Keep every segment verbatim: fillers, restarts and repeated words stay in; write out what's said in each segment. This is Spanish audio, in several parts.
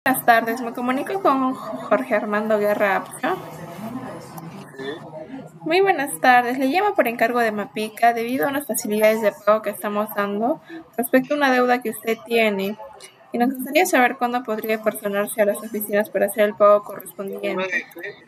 Buenas tardes, me comunico con Jorge Armando Guerra Apca. Muy buenas tardes, le llamo por encargo de Mapica debido a unas facilidades de pago que estamos dando respecto a una deuda que usted tiene. Y nos gustaría saber cuándo podría personarse a las oficinas para hacer el pago correspondiente.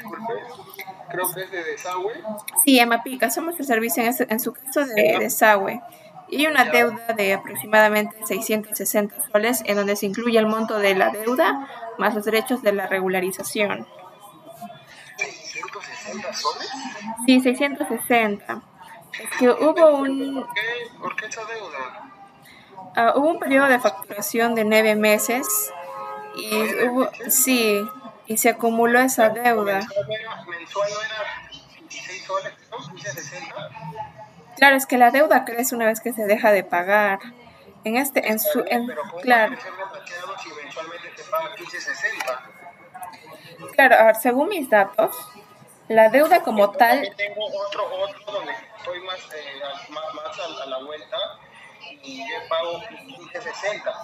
Creo que es de desagüe. Sí, en Mapica somos el servicio en, ese- en su caso de desagüe. Y hay una deuda de aproximadamente seiscientos sesenta soles en donde se incluye el monto de la deuda más los derechos de la regularización. ¿seiscientos sesenta soles? Sí, seiscientos sesenta. Es que hubo un, ¿Por qué, ¿Por qué esa deuda? ah, hubo un periodo de facturación de nueve meses y ¿Nueve hubo, meses? sí, y se acumuló esa deuda. Mensual no era, mensual no era dieciséis soles, ¿no? quince sesenta. Claro, es que la deuda crece una vez que se deja de pagar. En este, en Está su, bien, en, pero ¿cómo va a claro, crecer demasiado si mensualmente se paga quince sesenta? claro, a ver, según mis datos, la deuda Porque como yo tal, también tengo otro, otro donde estoy más, eh, a- más, más a, a la vuelta y yo pago quince sesenta.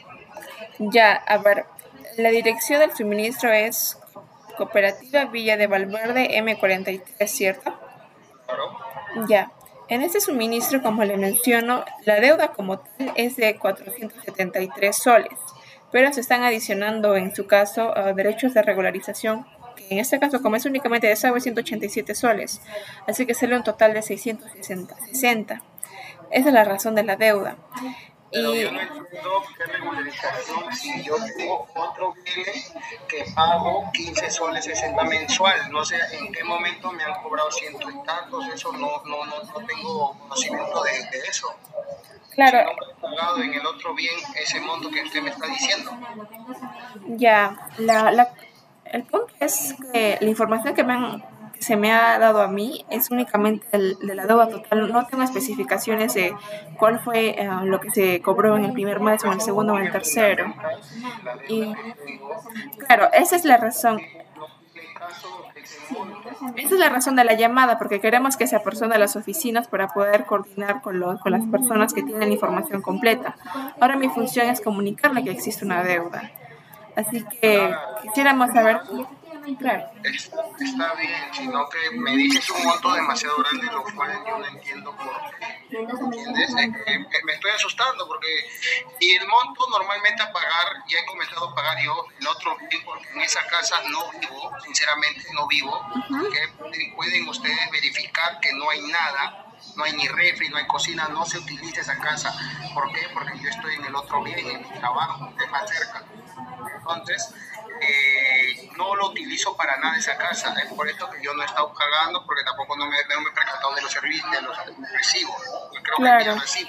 ya, a ver, la dirección del suministro es Cooperativa Villa de Valverde M cuarenta y tres, ¿cierto? Claro. Ya, en este suministro, como le menciono, la deuda como tal es de cuatrocientos setenta y tres soles, pero se están adicionando en su caso uh, derechos de regularización, que en este caso, como es únicamente de desagüe, ciento ochenta y siete soles, así que sale un total de seiscientos sesenta. Esa es la razón de la deuda. Pero Y yo no entiendo qué regularización si yo tengo otro bill que pago quince soles sesenta mensual. No sé en qué momento me han cobrado ciento y tantos, eso no, no, no, no tengo conocimiento de, de eso. Si claro, no me he pagado en el otro bien ese monto que usted me está diciendo. ya, la, la, el punto es que la información que, me han, que se me ha dado a mí es únicamente el, de la deuda total. No tengo especificaciones de cuál fue uh, lo que se cobró en el primer mes o en el segundo o en el tercero. La deuda Y que tengo claro, esa es la razón. no tiene caso ese monto. Esa es la razón de la llamada, porque queremos que se apersone a las oficinas para poder coordinar con, los, con las personas que tienen la información completa. Ahora mi función es comunicarle que existe una deuda. Así que Claro, quisiéramos saber, claro, es- está bien, sino que me dices un monto demasiado grande, lo cual yo no entiendo por qué. ¿Entiendes? Es que me me estoy asustando porque y el monto normalmente a pagar, ya he comenzado a pagar yo el otro bien porque en esa casa no vivo, sinceramente no vivo, que pueden, pueden ustedes verificar que no hay nada, no hay ni refri, no hay cocina, no se utiliza esa casa. ¿Por qué? Porque yo estoy en el otro bien, en mi trabajo, que es más cerca. Entonces, eh, no lo utilizo para nada esa casa. Es por eso que yo no he estado pagando, porque tampoco no me, no me he percatado de los servicios, de los recibos. ¿No? Creo que envían claro. recibos.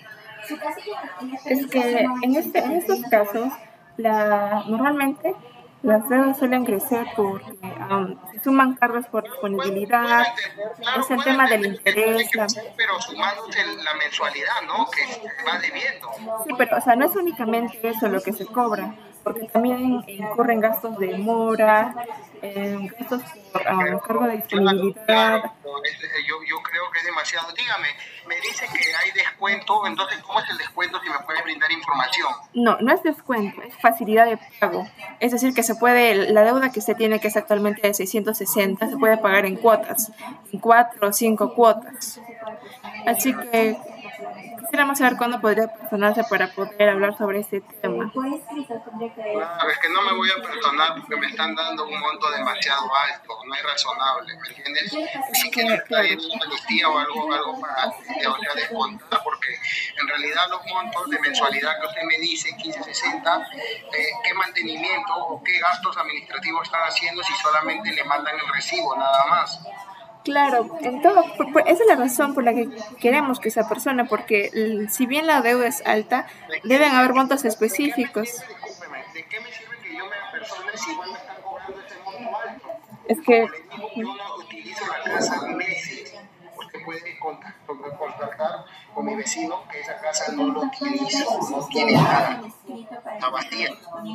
Es que en, este, en estos casos, la, normalmente las deudas suelen crecer porque um, se suman cargos por Puedo, puedo disponibilidad, entender, es claro, el puedo tema del entender que puede interés, la, crecer, pero sumándose la mensualidad, ¿no? Que va debiendo. sí, pero o sea, no es únicamente eso lo que se cobra, porque también incurren gastos de mora, eh, gastos por Pero, um, cargo de claro, claro, disponibilidad. pero es- eh, yo, yo creo que es demasiado. Dígame, me dice que hay descuento, entonces, ¿cómo es el descuento si me puede brindar información? No, no es descuento, es facilidad de pago. Es decir, que se puede, la deuda que usted tiene, que es actualmente de seiscientos sesenta, se puede pagar en cuotas, en cuatro o cinco cuotas. Así que quisiéramos saber cuándo podría personarse para poder hablar sobre este tema. Claro, es que no me voy a perdonar porque me están dando un monto demasiado alto, no es razonable, ¿me entiendes? Ni Es siquiera me que, está claro, yendo una amnistía o algo, algo para, eh, o sea, descontar, porque en realidad los montos de mensualidad que usted me dice, quince sesenta, eh, ¿qué mantenimiento o qué gastos administrativos están haciendo si solamente le mandan el recibo, nada más? claro, en todo, por- por- esa es la razón por la que queremos que esa persona, porque l- si bien la deuda es alta, ¿De qué deben me haber sirve, montos de qué me específicos. sirve, discúlpeme, de qué me sirve que yo me apersone si igual me están cobrando ese monto alto? Es Como que, le digo, yo no utilizo la casa meses. Usted puede contactar, contactar con mi vecino que esa casa no lo utilizo, no tiene nada. está vacía.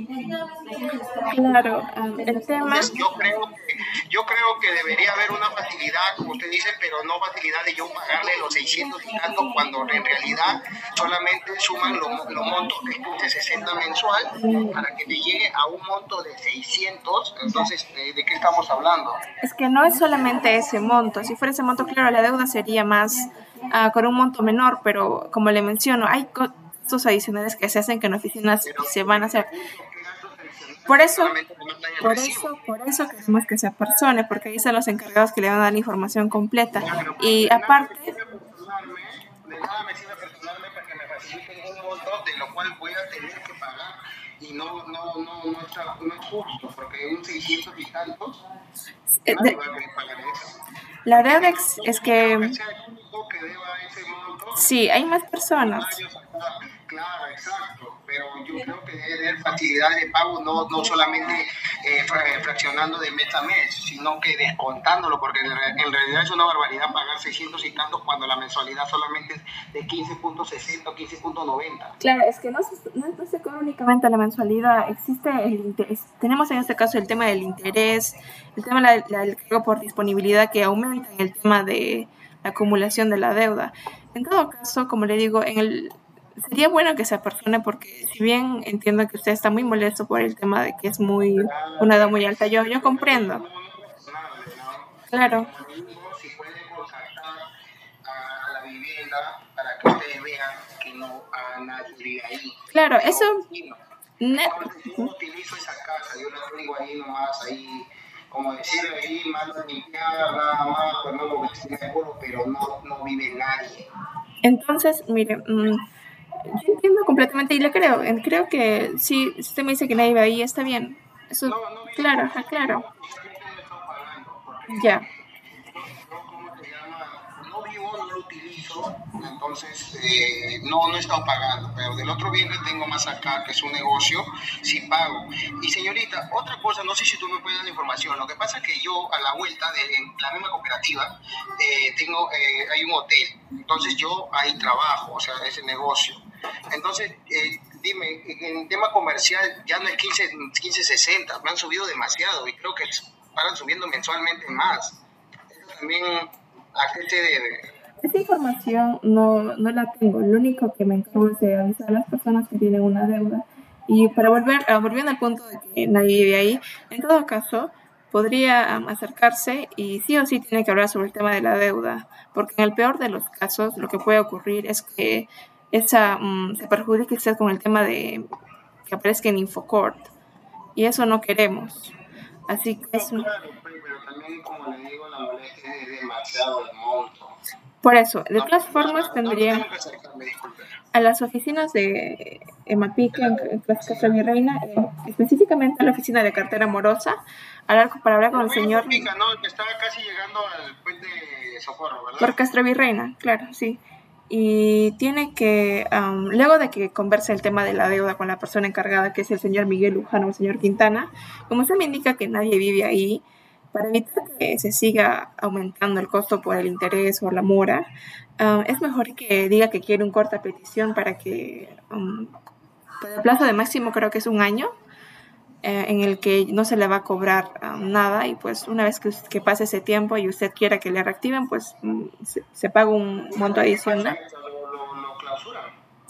Claro, um, el tema... Entonces, yo creo que, yo creo que debería haber una facilidad, como usted dice, pero no facilidad de yo pagarle los seiscientos y tanto cuando en realidad solamente suman los, los montos que es de sesenta mensual para que me llegue a un monto de seiscientos. Entonces, ¿de, de qué estamos hablando? Es que no es solamente ese monto. Si fuera ese monto, claro, la deuda sería más uh, con un monto menor, pero como le menciono, hay costos adicionales que se hacen que en oficinas Pero, se van a hacer. Por eso, solamente me mandan el por recibo. eso, por eso queremos que se apersone, porque ahí están los encargados que le van a dar la información completa. Claro, Y de nada aparte, me sirve personarme, de nada me sirve personarme para que me faciliten un monto de lo cual voy a tener que pagar y no, no, no, no, está, no es justo, porque un seiscientos y tantos, eh, nadie de- va a querer pagar eso. la Porque deuda no, ex- no, es no creo que que sea el único que deba ese monto. sí, hay más personas. Varios acá. Claro, exacto, pero yo creo que debe haber facilidad de pago, no, no solamente eh, fra- fraccionando de mes a mes, sino que descontándolo, porque en, re- en realidad es una barbaridad pagar seiscientos y tantos cuando la mensualidad solamente es de quince punto sesenta o quince punto noventa. Claro, es que no se, no, no se cobra únicamente la mensualidad, existe el interés. Tenemos en este caso el tema del interés, el tema la- la- del cargo por disponibilidad que aumenta en el tema de la acumulación de la deuda. En todo caso, como le digo, en el, sería bueno que se apersone porque si bien entiendo que usted está muy molesto por el tema de que es muy una edad muy alta, yo, yo comprendo. No, no es razonable, ¿no? Porque Claro, como le digo, si pueden contactar a la vivienda para que ustedes vean que no a nadie vive ahí. claro, Pero eso... sí, no. ne- Entonces yo no utilizo esa casa, yo la tengo ahí nomás, ahí, como decirle ahí, mando a limpiar, nada más, pues no lo vestiré de puro, pero no, no vive nadie. Entonces, mire, mm, yo entiendo completamente y le creo. en- Creo que si usted me dice que nadie va ahí, está bien. Eso, No, no vive claro, nadie, ajá, yo claro. oficialmente no estoy pagando, porque Ya. yo, yo, ¿cómo se llama? No vivo, no lo utilizo, entonces eh, no, no he estado pagando, pero del otro bien que tengo más acá, que es un negocio, sí pago. Y señorita, otra cosa, no sé si tú me puedes dar la información, lo que pasa es que yo a la vuelta de en la misma cooperativa eh, tengo, eh, hay un hotel, entonces yo ahí trabajo, o sea, ese negocio. Entonces, eh, dime, en tema comercial ya no es quince, quince sesenta, me han subido demasiado y creo que paran subiendo mensualmente más. Eso también, ¿a qué se debe? Esta información no, no la tengo. Lo único que me encargo es de avisar a las personas que tienen una deuda. Y para volver, ah, volviendo al punto de que nadie vive ahí, en todo caso, podría um, acercarse y sí o sí tiene que hablar sobre el tema de la deuda. Porque en el peor de los casos, lo que puede ocurrir es que esa, um, se perjudique usted con el tema de que aparezca en Infocort. Y eso no queremos. Así que No, es un- claro, pues, pero también, como le digo, la molestia es demasiado el monto. por eso, de No, todas no, formas, no, ¿dónde tendría tengo que acercarme? Disculpe. a las oficinas de Emapique en en Plaza Castro Virreina, eh, específicamente a la oficina de cartera morosa, hablar, para hablar con Pero el vivo señor por Pica, ¿no? El que está casi llegando al puente Socorro, ¿verdad? por Castro Virreina, claro, sí. Y tiene que, um, luego de que converse el tema de la deuda con la persona encargada, que es el señor Miguel Luján o el señor Quintana, como usted me indica que nadie vive ahí, para evitar que se siga aumentando el costo por el interés o la mora, uh, es mejor que diga que quiere un corta petición para que, um, por el plazo de máximo creo que es un año, eh, en el que no se le va a cobrar um, nada y pues una vez que, que pase ese tiempo y usted quiera que le reactiven, pues um, se, se paga un monto ¿Qué pasa? adicional. Lo, lo, lo clausuran.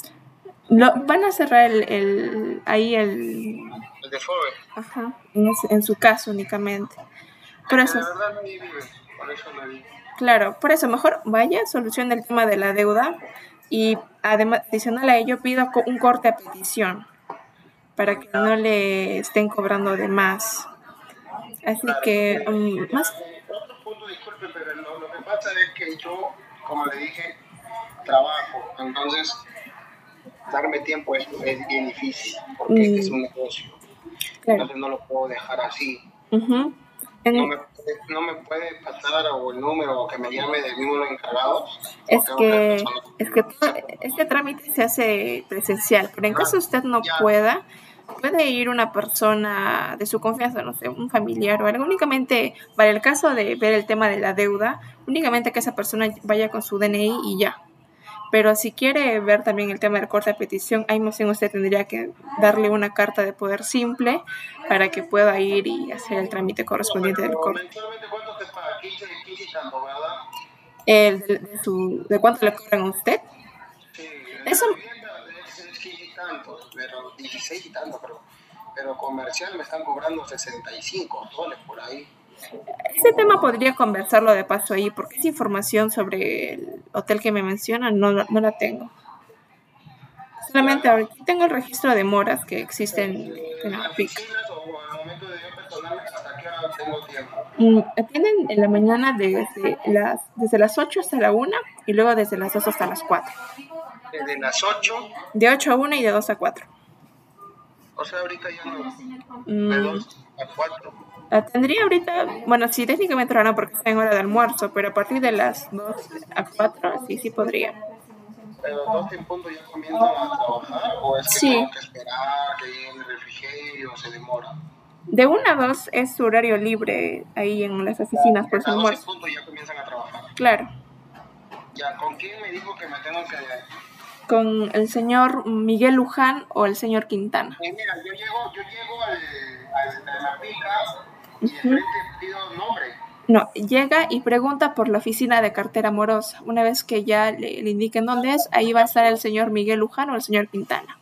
Lo, van a cerrar el, el ahí el, El de Fove. ajá, en, ese- en su caso únicamente. Es Por que eso, de verdad nadie vive, por eso lo digo. claro, por eso mejor vaya, solucione el tema de la deuda y además, adicional a ello, pido co- un corte a petición para que no le estén cobrando de más. Así Claro, que, porque um, ya, más, otro punto, disculpe, pero lo, lo que pasa es que yo, como le dije, trabajo, entonces darme tiempo es, es bien difícil, porque este es mm, un negocio, claro. entonces no lo puedo dejar así. Ujú. No En- me, puede- no me puede pasar o el número o que me llame del mismo encargado, es o tengo que que, personalmente. es que todo- este trámite se hace presencial, pero en caso Ah, usted no ya, pueda, puede ir una persona de su confianza, no sé, un familiar o algo. Únicamente, para el caso de ver el tema de la deuda, únicamente que esa persona vaya con su D N I y ya. Pero si quiere ver también el tema del corte de petición, ahí más bien usted tendría que darle una carta de poder simple para que pueda ir y hacer el trámite correspondiente del corte. ¿Mensualmente cuánto se paga? quince, quince y tanto, ¿verdad? El, de, de, su, ¿De cuánto le cobran a usted? Sí, Eso, la vivienda es quince y tantos, pero dieciséis y tanto, pero, pero comercial me están cobrando sesenta y cinco soles por ahí. ese tema podría conversarlo de paso ahí, porque esa información sobre el hotel que me menciona no, no la tengo. Solamente ahorita tengo el registro de moras que existen en la P I C. O al momento de yo personal, ¿hasta qué hora tengo tiempo? Mm, atienden en la mañana desde las, desde las ocho hasta la una y luego desde las dos hasta las cuatro. Desde las ocho. De ocho a una y de dos a cuatro. O sea, ahorita ya no. Mm, De dos a cuatro. Tendría ahorita, bueno, sí, técnicamente ahora no porque está en hora de almuerzo, pero a partir de las dos a cuatro sí, sí podría. ¿Pero dos en punto ya comienzan a trabajar o es que sí. tengo que esperar que llegue el refrigerio o se demora? De una a dos es su horario libre ahí en las oficinas por su almuerzo. A dos en punto ya comienzan a trabajar. Claro. Ya, ¿con quién me dijo que me tengo que...? Con el señor Miguel Luján o el señor Quintana. Eh, mira, yo llego, yo llego al, al, a la pica y de frente pido nombre. No, llega y pregunta por la oficina de cartera morosa. Una vez que ya le, le indiquen dónde es, ahí va a estar el señor Miguel Luján o el señor Quintana.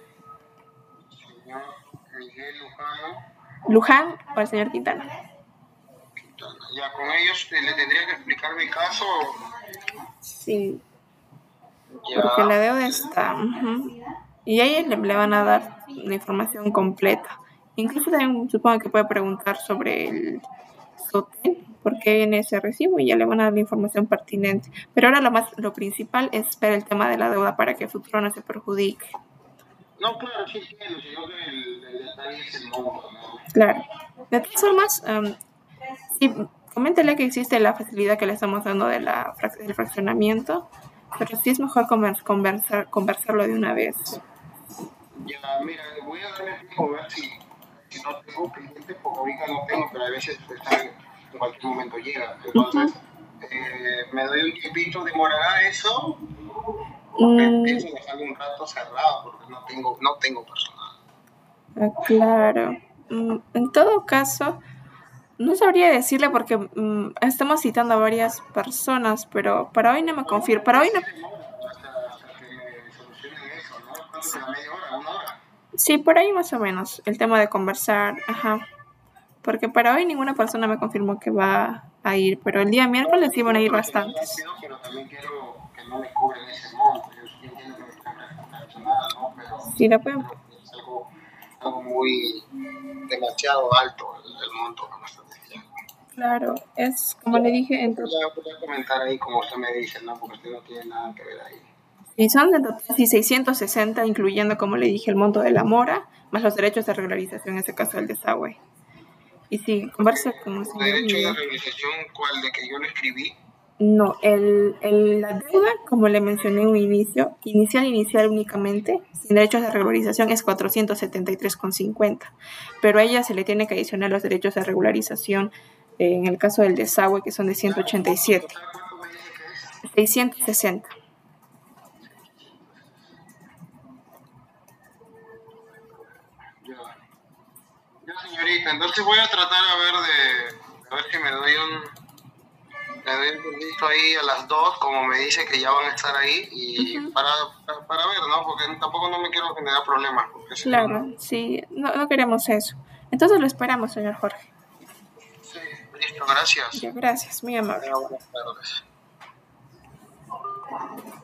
Señor Miguel Luján. Luján o el señor Quintana. Quintana. Ya, con ellos le tendría que explicar mi caso. Sí. Ya. Porque la deuda está. Uh-huh. Y ahí le, le van a dar la información completa. Incluso también supongo que puede preguntar sobre el hotel, por qué viene ese recibo y ya le van a dar la información pertinente. Pero ahora lo más, lo principal es ver el tema de la deuda para que el futuro no se perjudique. No, claro, sí entiendo, sino que el, el detalle es el monto, ¿no? Claro. De todas formas, um, sí, coméntele que existe la facilidad que le estamos dando de la, del fraccionamiento, pero sí es mejor conversar, conversarlo de una vez. Ya, mira, voy a darle tiempo a ver si, si no tengo clientes, porque ahorita no tengo, pero a veces están, en cualquier momento llega. Entonces, uh-huh. eh, me doy un tiempito, ¿demorará eso? Porque mm. pienso dejarlo un rato cerrado, porque no tengo, no tengo personal. Ah, claro. Mm, en todo caso, no sabría decirle porque mm, estamos citando a varias personas, pero para hoy no me confirmo. Para hoy no. Sí, por ahí más o menos, el tema de conversar, ajá. Porque para hoy ninguna persona me confirmó que va a ir, pero el día miércoles sí van a ir bastantes. Pero también quiero que no me cobren ese monto, yo sí entiendo que me cobren personal, ¿no? Pero sí, la pueden. Es algo, algo muy demasiado alto el, el monto que me están diciendo. Claro, es como le dije. En total... Ya voy a comentar ahí como usted me dice, ¿no? Porque usted no tiene nada que ver ahí. Y son en total sí, seiscientos sesenta, incluyendo, como le dije, el monto de la mora, más los derechos de regularización, en este caso el desagüe. Y sí, conversa con el señor. ¿Derecho de regularización cuál? ¿De que yo lo escribí? No, el, el, la deuda, como le mencioné en un inicio, inicial, inicial únicamente, sin derechos de regularización es cuatrocientos setenta y tres con cincuenta, pero a ella se le tiene que adicionar los derechos de regularización eh, en el caso del desagüe, que son de ciento ochenta y siete. seiscientos sesenta. Señorita, entonces voy a tratar a ver de a ver si me doy un me doy un permiso ahí a las dos, como me dice que ya van a estar ahí y uh-huh. para, para, para ver, ¿no? Porque tampoco no me quiero generar problemas. Claro, si no... sí, no, no queremos eso. Entonces lo esperamos, señor Jorge. Sí, listo, gracias. Ya, gracias, muy amable. Buenas tardes.